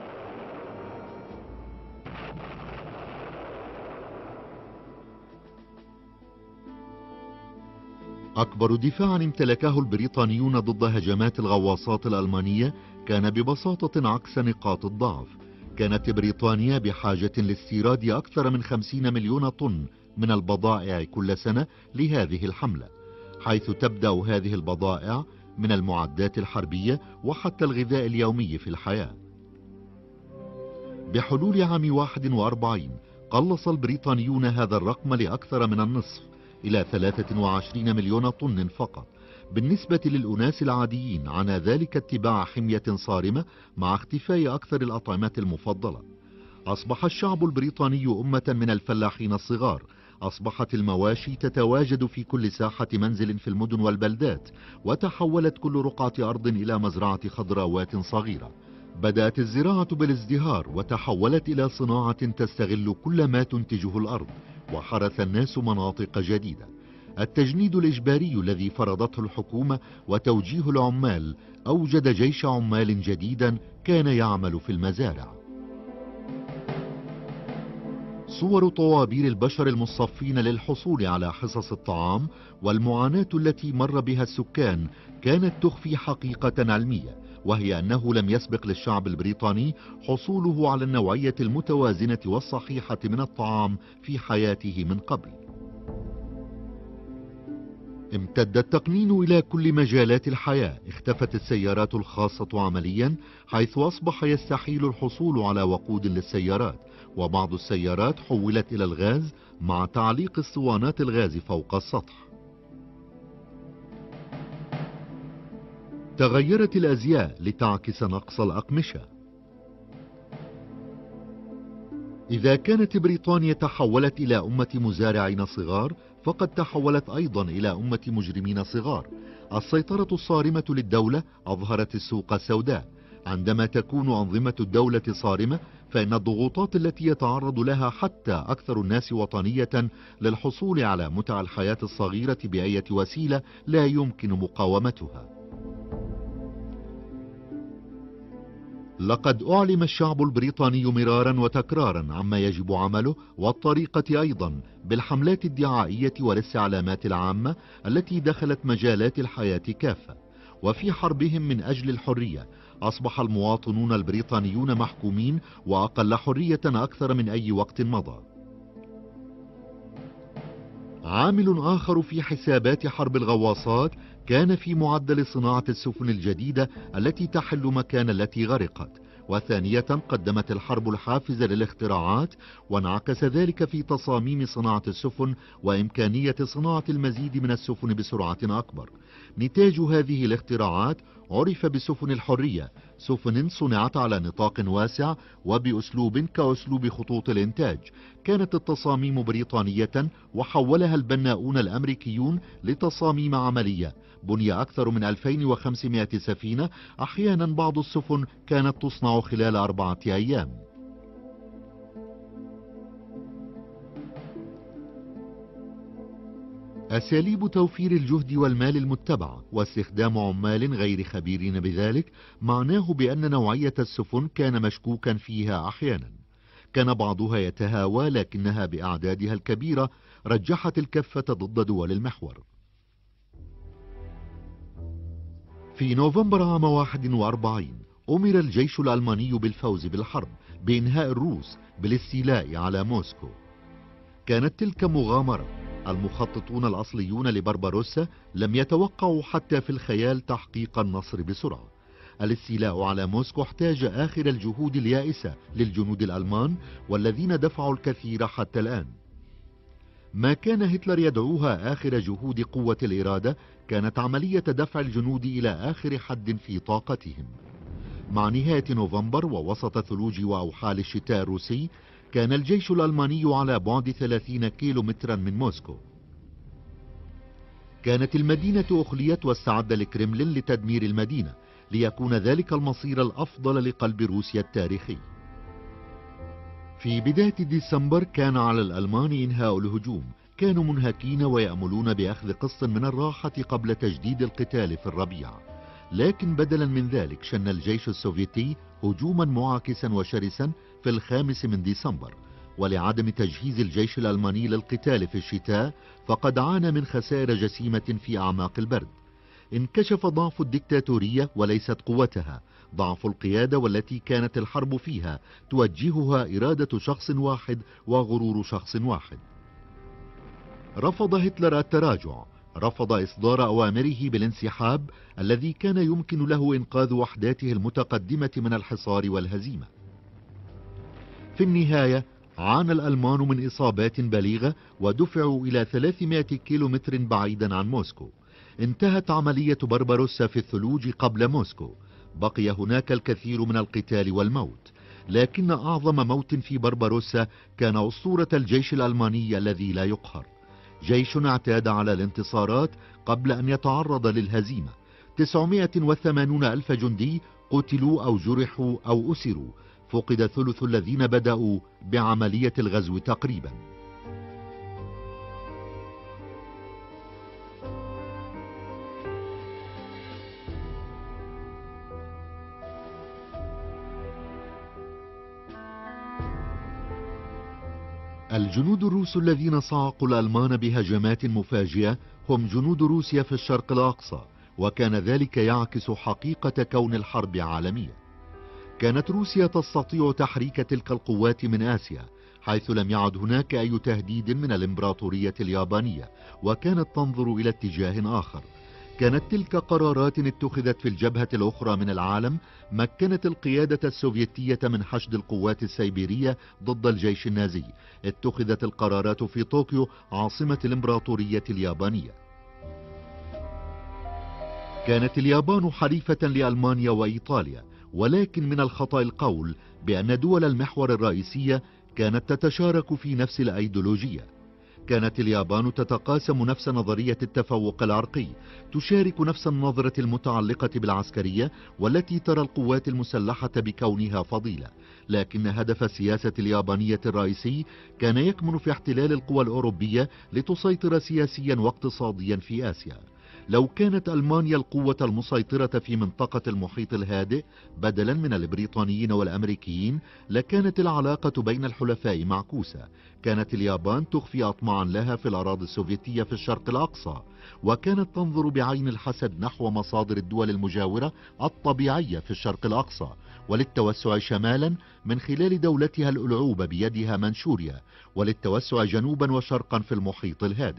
أكبر دفاع امتلكه البريطانيون ضد هجمات الغواصات الألمانية كان ببساطة عكس نقاط الضعف. كانت بريطانيا بحاجة لاستيراد أكثر من خمسين مليون طن من البضائع كل سنة لهذه الحملة، حيث تبدأ هذه البضائع من المعدات الحربية وحتى الغذاء اليومي في الحياة. بحلول عام واحد وأربعين قلص البريطانيون هذا الرقم لأكثر من النصف، إلى ثلاثة وعشرين مليون طن فقط. بالنسبة للأناس العاديين عانى ذلك اتباع حمية صارمة مع اختفاء أكثر الأطعمة المفضلة. أصبح الشعب البريطاني أمة من الفلاحين الصغار. أصبحت المواشي تتواجد في كل ساحة منزل في المدن والبلدات، وتحولت كل رقعة أرض إلى مزرعة خضراوات صغيرة. بدأت الزراعة بالازدهار وتحولت إلى صناعة تستغل كل ما تنتجه الأرض، وحرث الناس مناطق جديدة. التجنيد الإجباري الذي فرضته الحكومة وتوجيه العمال أوجد جيش عمال جديدا كان يعمل في المزارع. صور طوابير البشر المصفين للحصول على حصص الطعام والمعاناة التي مر بها السكان كانت تخفي حقيقة علمية، وهي أنه لم يسبق للشعب البريطاني حصوله على النوعية المتوازنة والصحيحة من الطعام في حياته من قبل. امتد التقنين إلى كل مجالات الحياة. اختفت السيارات الخاصة عمليا، حيث أصبح يستحيل الحصول على وقود للسيارات، وبعض السيارات حولت إلى الغاز مع تعليق اسطوانات الغاز فوق السطح. تغيرت الأزياء لتعكس نقص الأقمشة. إذا كانت بريطانيا تحولت إلى أمة مزارعين صغار، فقد تحولت أيضا إلى أمة مجرمين صغار. السيطرة الصارمة للدولة أظهرت السوق السوداء. عندما تكون أنظمة الدولة صارمة، فإن الضغوطات التي يتعرض لها حتى أكثر الناس وطنية للحصول على متع الحياة الصغيرة بأي وسيلة لا يمكن مقاومتها. لقد أعلم الشعب البريطاني مرارا وتكرارا عما يجب عمله، والطريقة أيضا، بالحملات الدعائية والاستعلامات العامة التي دخلت مجالات الحياة كافة. وفي حربهم من أجل الحرية أصبح المواطنون البريطانيون محكومين وأقل حرية أكثر من أي وقت مضى. عامل آخر في حسابات حرب الغواصات كان في معدل صناعة السفن الجديدة التي تحل مكان التي غرقت. وثانية، قدمت الحرب الحافز للاختراعات، وانعكس ذلك في تصاميم صناعة السفن وإمكانية صناعة المزيد من السفن بسرعة أكبر. نتاج هذه الاختراعات عرف بسفن الحرية، سفن صنعت على نطاق واسع وبأسلوب كأسلوب خطوط الإنتاج. كانت التصاميم بريطانية، وحولها البناؤون الأمريكيون لتصاميم عملية. بني أكثر من ألفين وخمسمائة سفينة. أحيانا بعض السفن كانت تصنع خلال أربعة أيام. أساليب توفير الجهد والمال المتبعة واستخدام عمال غير خبيرين بذلك معناه بأن نوعية السفن كان مشكوكا فيها أحيانا. كان بعضها يتهاوى، لكنها بأعدادها الكبيرة رجحت الكفة ضد دول المحور. في نوفمبر عام واحد وأربعين أمر الجيش الألماني بالفوز بالحرب بإنهاء الروس بالاستيلاء على موسكو. كانت تلك مغامرة. المخططون الأصليون لبربروسا لم يتوقعوا حتى في الخيال تحقيق النصر بسرعة. الاستيلاء على موسكو احتاج آخر الجهود اليائسة للجنود الألمان والذين دفعوا الكثير حتى الآن. ما كان هتلر يدعوها آخر جهود قوة الإرادة كانت عملية دفع الجنود إلى آخر حد في طاقتهم. مع نهاية نوفمبر ووسط ثلوج وأوحال الشتاء الروسي كان الجيش الألماني على بعد ثلاثين كيلو مترا من موسكو. كانت المدينة أخليت واستعد الكرملين لتدمير المدينة ليكون ذلك المصير الأفضل لقلب روسيا التاريخي. في بداية ديسمبر كان على الألمان إنهاء الهجوم. كانوا منهكين ويأملون بأخذ قسط من الراحة قبل تجديد القتال في الربيع، لكن بدلا من ذلك شن الجيش السوفيتي هجوما معاكسا وشرسا في الخامس من ديسمبر. ولعدم تجهيز الجيش الألماني للقتال في الشتاء فقد عانى من خسائر جسيمة في أعماق البرد. انكشف ضعف الدكتاتورية وليست قوتها، ضعف القيادة والتي كانت الحرب فيها توجهها إرادة شخص واحد وغرور شخص واحد. رفض هتلر التراجع، رفض إصدار أوامره بالانسحاب الذي كان يمكن له إنقاذ وحداته المتقدمة من الحصار والهزيمة. في النهاية عانى الألمان من إصابات بليغة ودفعوا إلى ثلاثمائة كيلومتر بعيدا عن موسكو. انتهت عملية بربروسا في الثلوج قبل موسكو. بقي هناك الكثير من القتال والموت، لكن أعظم موت في بربروسا كان أسطورة الجيش الألماني الذي لا يقهر. جيش اعتاد على الانتصارات قبل أن يتعرض للهزيمة. تسعمائة وثمانين ألف جندي قتلوا أو جرحوا أو أسروا. فقد ثلث الذين بدأوا بعملية الغزو تقريبا. الجنود الروس الذين صعقوا الألمان بهجمات مفاجئة هم جنود روسيا في الشرق الأقصى، وكان ذلك يعكس حقيقة كون الحرب عالمية. كانت روسيا تستطيع تحريك تلك القوات من آسيا، حيث لم يعد هناك أي تهديد من الإمبراطورية اليابانية، وكانت تنظر إلى اتجاه آخر. كانت تلك قرارات اتخذت في الجبهة الأخرى من العالم مكنت القيادة السوفيتية من حشد القوات السيبيرية ضد الجيش النازي. اتخذت القرارات في طوكيو عاصمة الإمبراطورية اليابانية. كانت اليابان حليفة لألمانيا وإيطاليا، ولكن من الخطأ القول بأن دول المحور الرئيسية كانت تتشارك في نفس الأيديولوجية. كانت اليابان تتقاسم نفس نظرية التفوق العرقي، تشارك نفس النظرة المتعلقة بالعسكرية والتي ترى القوات المسلحة بكونها فضيلة، لكن هدف السياسة اليابانية الرئيسي كان يكمن في احتلال القوى الأوروبية لتسيطر سياسيا واقتصاديا في آسيا. لو كانت ألمانيا القوة المسيطرة في منطقة المحيط الهادئ بدلا من البريطانيين والأمريكيين لكانت العلاقة بين الحلفاء معكوسة. كانت اليابان تخفي أطماعا لها في الأراضي السوفيتية في الشرق الأقصى، وكانت تنظر بعين الحسد نحو مصادر الدول المجاورة الطبيعية في الشرق الأقصى وللتوسع شمالا من خلال دولتها الألعوبة بيدها منشوريا، وللتوسع جنوبا وشرقا في المحيط الهادئ.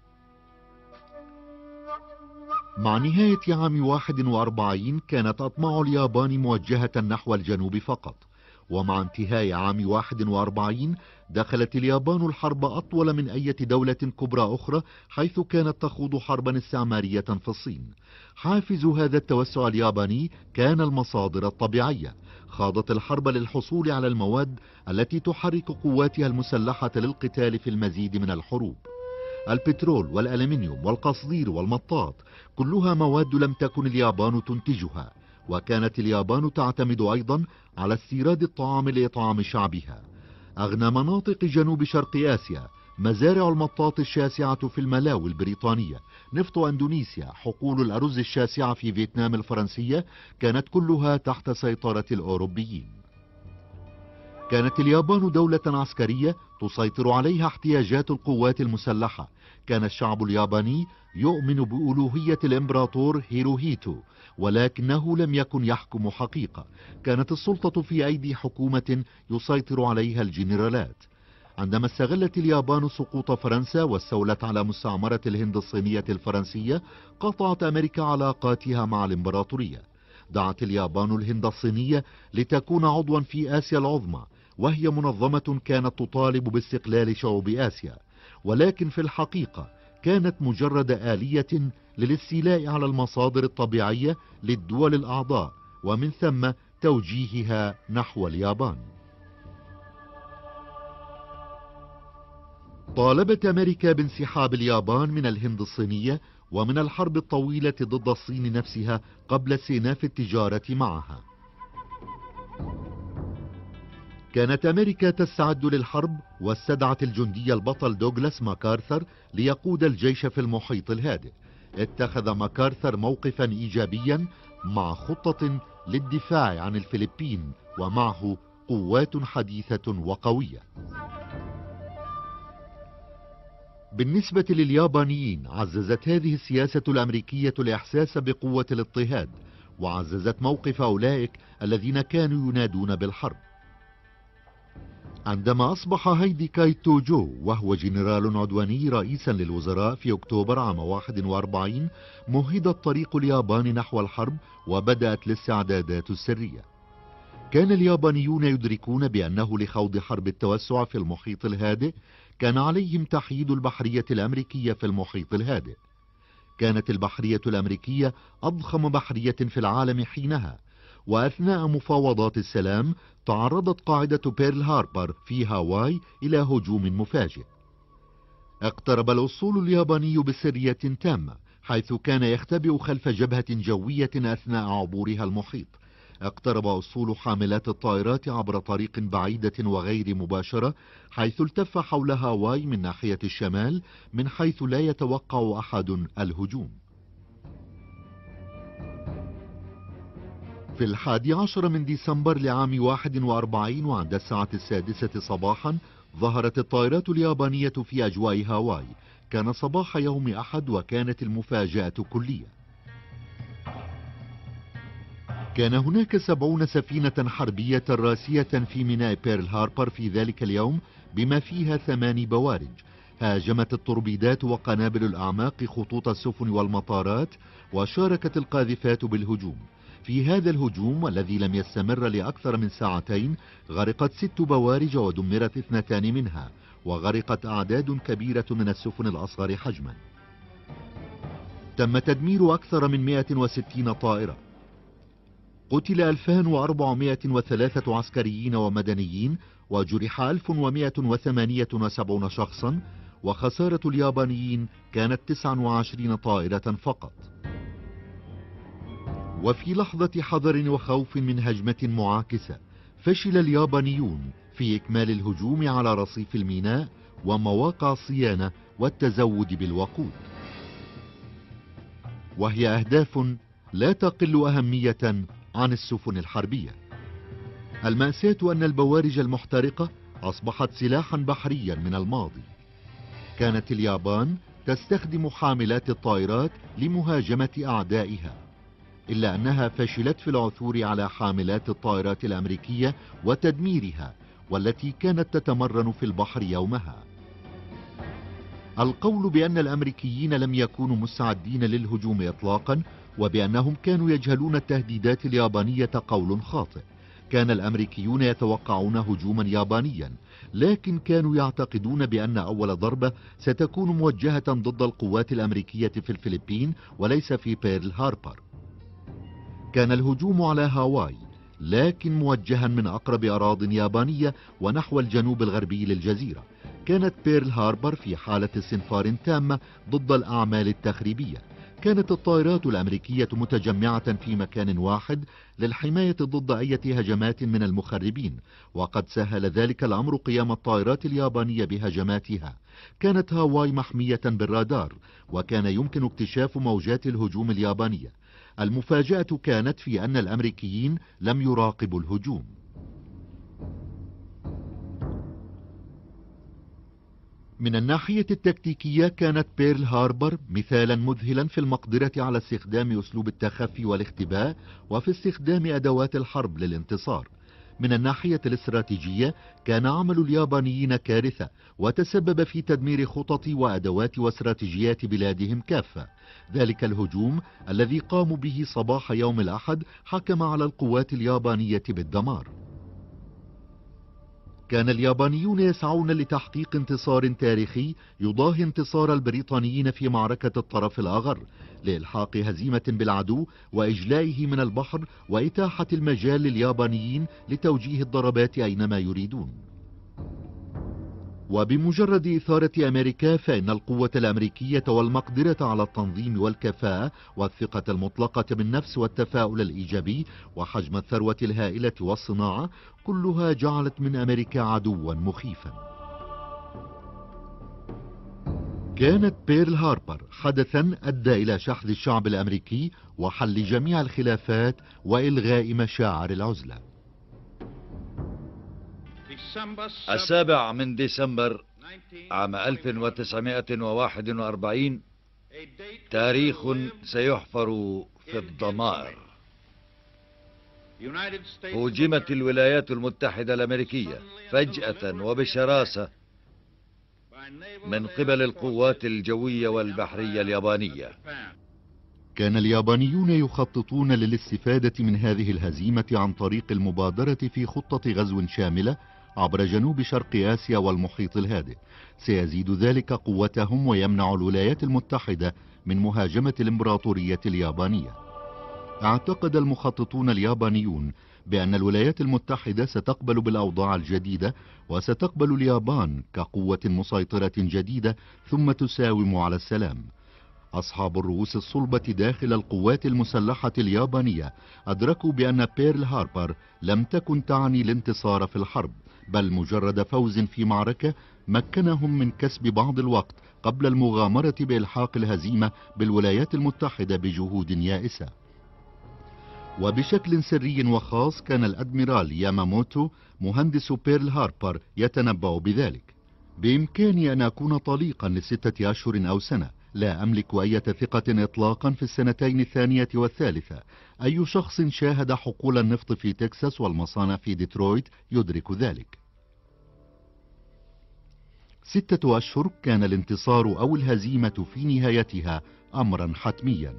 مع نهاية عام واحد وأربعين كانت أطماع اليابان موجهة نحو الجنوب فقط، ومع انتهاء عام واحد وأربعين دخلت اليابان الحرب أطول من أي دولة كبرى أخرى، حيث كانت تخوض حربا استعمارية في الصين. حافز هذا التوسع الياباني كان المصادر الطبيعية. خاضت الحرب للحصول على المواد التي تحرك قواتها المسلحة للقتال في المزيد من الحروب. البترول والألمنيوم والقصدير والمطاط كلها مواد لم تكن اليابان تنتجها، وكانت اليابان تعتمد أيضا على استيراد الطعام لإطعام شعبها. أغنى مناطق جنوب شرق آسيا، مزارع المطاط الشاسعة في الملاوي البريطانية، نفط أندونيسيا، حقول الأرز الشاسعة في فيتنام الفرنسية، كانت كلها تحت سيطرة الأوروبيين. كانت اليابان دولة عسكرية تسيطر عليها احتياجات القوات المسلحة. كان الشعب الياباني يؤمن بألوهية الإمبراطور هيروهيتو، ولكنه لم يكن يحكم حقيقة. كانت السلطة في أيدي حكومة يسيطر عليها الجنرالات. عندما استغلت اليابان سقوط فرنسا واستولت على مستعمرة الهند الصينية الفرنسية، قطعت أمريكا علاقاتها مع الإمبراطورية. دعت اليابان الهند الصينية لتكون عضوا في آسيا العظمى، وهي منظمة كانت تطالب باستقلال شعوب آسيا، ولكن في الحقيقة كانت مجرد آلية للاستيلاء على المصادر الطبيعية للدول الأعضاء، ومن ثم توجيهها نحو اليابان. طالبت أمريكا بانسحاب اليابان من الهند الصينية ومن الحرب الطويلة ضد الصين نفسها قبل استئناف التجارة معها. كانت أمريكا تستعد للحرب، واستدعت الجندي البطل دوغلاس ماكارثر ليقود الجيش في المحيط الهادئ. اتخذ ماكارثر موقفا إيجابيا مع خطة للدفاع عن الفلبين، ومعه قوات حديثة وقوية. بالنسبة لليابانيين، عززت هذه السياسة الأمريكية الإحساس بقوة الاضطهاد، وعززت موقف أولئك الذين كانوا ينادون بالحرب. عندما أصبح هايدي كايتو جو وهو جنرال عدواني رئيسا للوزراء في أكتوبر عام واحد وأربعين، مهد الطريق الياباني نحو الحرب، وبدأت الاستعدادات السرية. كان اليابانيون يدركون بأنه لخوض حرب التوسع في المحيط الهادئ كان عليهم تحييد البحرية الأمريكية في المحيط الهادئ. كانت البحرية الأمريكية أضخم بحرية في العالم حينها، وأثناء مفاوضات السلام تعرضت قاعدة بيرل هاربر في هاواي إلى هجوم مفاجئ. اقترب الأسطول الياباني بسرية تامة، حيث كان يختبئ خلف جبهة جوية أثناء عبورها المحيط. اقترب أسطول حاملات الطائرات عبر طريق بعيدة وغير مباشرة، حيث التف حول هاواي من ناحية الشمال، من حيث لا يتوقع أحد الهجوم. في الحادي عشر من ديسمبر لعام واحد وأربعين وعند الساعة السادسة صباحا، ظهرت الطائرات اليابانية في أجواء هاواي. كان صباح يوم أحد، وكانت المفاجأة كلية. كان هناك سبعون سفينة حربية راسية في ميناء بيرل هاربر في ذلك اليوم، بما فيها ثماني بوارج. هاجمت التوربيدات وقنابل الأعماق خطوط السفن والمطارات، وشاركت القاذفات بالهجوم. في هذا الهجوم الذي لم يستمر لأكثر من ساعتين، غرقت ست بوارج ودمرت اثنتان منها، وغرقت أعداد كبيرة من السفن الأصغر حجما. تم تدمير أكثر من مئة وستين طائرة. قتل ألفان وأربعمئة وثلاثة عسكريين ومدنيين، وجرح ألف ومئة وثمانية وسبعين شخصا، وخسارة اليابانيين كانت تسعة وعشرين طائرة فقط. وفي لحظة حذر وخوف من هجمة معاكسة، فشل اليابانيون في إكمال الهجوم على رصيف الميناء ومواقع الصيانة والتزود بالوقود، وهي أهداف لا تقل أهمية عن السفن الحربية. المأساة أن البوارج المحترقة أصبحت سلاحا بحريا من الماضي. كانت اليابان تستخدم حاملات الطائرات لمهاجمة أعدائها، إلا أنها فشلت في العثور على حاملات الطائرات الأمريكية وتدميرها، والتي كانت تتمرن في البحر يومها. القول بأن الأمريكيين لم يكونوا مستعدين للهجوم إطلاقا، وبأنهم كانوا يجهلون التهديدات اليابانية قول خاطئ. كان الأمريكيون يتوقعون هجوما يابانيا، لكن كانوا يعتقدون بأن أول ضربة ستكون موجهة ضد القوات الأمريكية في الفلبين وليس في بيرل هاربر. كان الهجوم على هاواي، لكن موجها من أقرب أراضٍ يابانية ونحو الجنوب الغربي للجزيرة. كانت بيرل هاربر في حالة استنفار تامة ضد الأعمال التخريبية. كانت الطائرات الأمريكية متجمعة في مكان واحد للحماية ضد أي هجمات من المخربين، وقد سهل ذلك الأمر قيام الطائرات اليابانية بهجماتها. كانت هاواي محمية بالرادار، وكان يمكن اكتشاف موجات الهجوم اليابانية. المفاجأة كانت في أن الأمريكيين لم يراقبوا الهجوم. من الناحية التكتيكية كانت بيرل هاربر مثالا مذهلا في المقدرة على استخدام أسلوب التخفي والاختباء وفي استخدام أدوات الحرب للانتصار. من الناحية الاستراتيجية كان عمل اليابانيين كارثة، وتسبب في تدمير خطط وأدوات واستراتيجيات بلادهم كافة. ذلك الهجوم الذي قاموا به صباح يوم الأحد حكم على القوات اليابانية بالدمار. كان اليابانيون يسعون لتحقيق انتصار تاريخي يضاهي انتصار البريطانيين في معركة الطرف الأغر، لإلحاق هزيمة بالعدو وإجلائه من البحر وإتاحة المجال لليابانيين لتوجيه الضربات أينما يريدون. وبمجرد إثارة أمريكا فإن القوة الأمريكية والمقدرة على التنظيم والكفاءة والثقة المطلقة بالنفس والتفاؤل الإيجابي وحجم الثروة الهائلة والصناعة كلها جعلت من أمريكا عدوا مخيفا. كانت بيرل هاربر حدثا أدى إلى شحذ الشعب الأمريكي وحل جميع الخلافات وإلغاء مشاعر العزلة. السابع من ديسمبر عام ألف وتسعمائة وواحد وأربعين تاريخ سيحفر في الضمائر. هوجمت الولايات المتحدة الأمريكية فجأة وبشراسة من قبل القوات الجوية والبحرية اليابانية. كان اليابانيون يخططون للاستفادة من هذه الهزيمة عن طريق المبادرة في خطة غزو شاملة عبر جنوب شرق آسيا والمحيط الهادئ، سيزيد ذلك قوتهم ويمنع الولايات المتحدة من مهاجمة الإمبراطورية اليابانية. اعتقد المخططون اليابانيون بأن الولايات المتحدة ستقبل بالأوضاع الجديدة وستقبل اليابان كقوة مسيطرة جديدة ثم تساوم على السلام. أصحاب الرؤوس الصلبة داخل القوات المسلحة اليابانية أدركوا بأن بيرل هاربر لم تكن تعني الانتصار في الحرب، بل مجرد فوز في معركة مكنهم من كسب بعض الوقت قبل المغامرة بإلحاق الهزيمة بالولايات المتحدة بجهود يائسة. وبشكل سري وخاص كان الأدميرال ياماموتو مهندس بيرل هاربر يتنبأ بذلك. بإمكاني أن أكون طليقا لستة أشهر أو سنة، لا أملك أي ثقة إطلاقا في السنتين الثانية والثالثة. أي شخص شاهد حقول النفط في تكساس والمصانع في ديترويت يدرك ذلك. ستة أشهر كان الانتصار أو الهزيمة في نهايتها أمرا حتميا.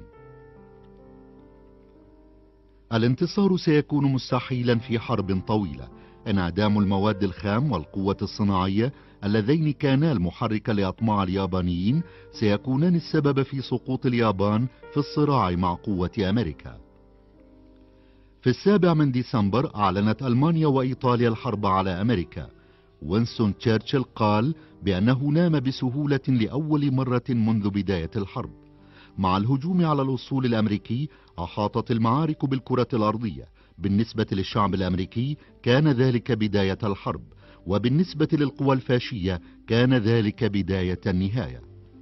الانتصار سيكون مستحيلا في حرب طويلة. انعدام المواد الخام والقوة الصناعية اللذين كانا المحرك لأطماع اليابانيين سيكونان السبب في سقوط اليابان في الصراع مع قوة أمريكا. في السابع من ديسمبر أعلنت ألمانيا وإيطاليا الحرب على أمريكا. وينستون تشرشل قال بأنه نام بسهولة لأول مرة منذ بداية الحرب. مع الهجوم على الأسطول الأمريكي أحاطت المعارك بالكرة الأرضية. بالنسبة للشعب الأمريكي كان ذلك بداية الحرب، وبالنسبة للقوى الفاشية كان ذلك بداية النهاية.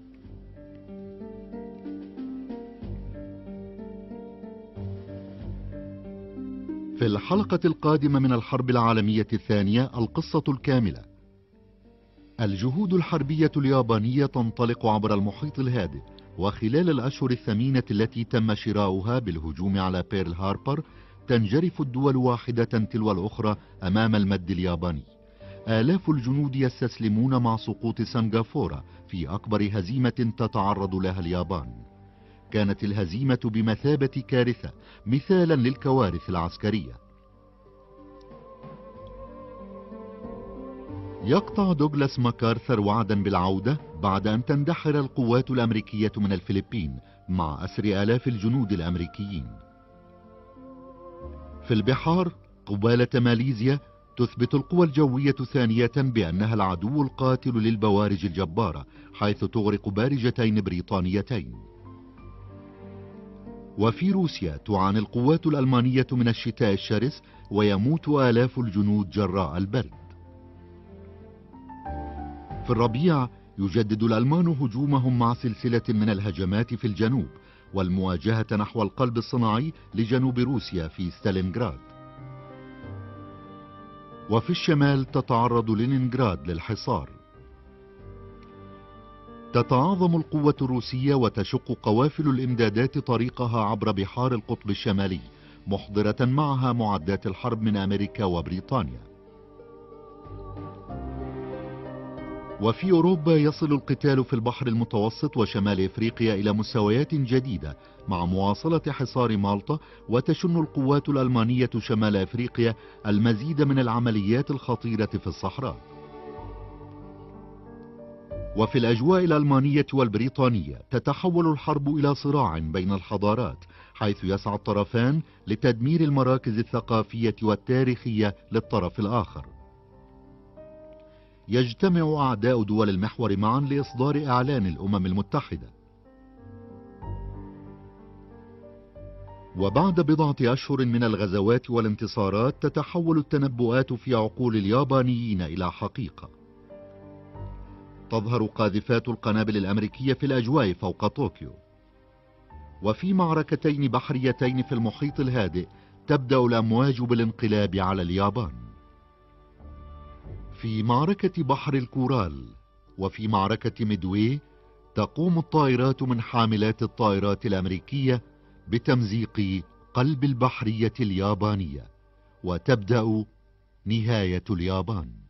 في الحلقة القادمة من الحرب العالمية الثانية القصة الكاملة. الجهود الحربية اليابانية تنطلق عبر المحيط الهادئ، وخلال الأشهر الثمينة التي تم شراؤها بالهجوم على بيرل هاربر تنجرف الدول واحدة تلو الأخرى أمام المد الياباني. آلاف الجنود يستسلمون مع سقوط سنغافورة في أكبر هزيمة تتعرض لها اليابان. كانت الهزيمة بمثابة كارثة، مثالا للكوارث العسكرية. يقطع دوغلاس ماكارثر وعدا بالعودة بعد أن تندحر القوات الأمريكية من الفلبين مع أسر آلاف الجنود الأمريكيين. في البحار قبالة ماليزيا تثبت القوى الجوية ثانية بأنها العدو القاتل للبوارج الجبارة، حيث تغرق بارجتين بريطانيتين. وفي روسيا تعاني القوات الألمانية من الشتاء الشرس ويموت آلاف الجنود جراء البرد. في الربيع يجدد الألمان هجومهم مع سلسلة من الهجمات في الجنوب والمواجهة نحو القلب الصناعي لجنوب روسيا في ستالينغراد. وفي الشمال تتعرض لينينغراد للحصار. تتعاظم القوة الروسية وتشق قوافل الإمدادات طريقها عبر بحار القطب الشمالي، محضرة معها معدات الحرب من أمريكا وبريطانيا. وفي أوروبا يصل القتال في البحر المتوسط وشمال إفريقيا إلى مستويات جديدة مع مواصلة حصار مالطا، وتشن القوات الألمانية شمال إفريقيا المزيد من العمليات الخطيرة في الصحراء. وفي الأجواء الألمانية والبريطانية تتحول الحرب إلى صراع بين الحضارات، حيث يسعى الطرفان لتدمير المراكز الثقافية والتاريخية للطرف الآخر. يجتمع أعداء دول المحور معا لإصدار إعلان الأمم المتحدة. وبعد بضعة أشهر من الغزوات والانتصارات تتحول التنبؤات في عقول اليابانيين إلى حقيقة. تظهر قاذفات القنابل الأمريكية في الأجواء فوق طوكيو. وفي معركتين بحريتين في المحيط الهادئ تبدأ الأمواج بالانقلاب على اليابان. في معركة بحر الكورال وفي معركة ميدوي تقوم الطائرات من حاملات الطائرات الأمريكية بتمزيق قلب البحرية اليابانية، وتبدأ نهاية اليابان.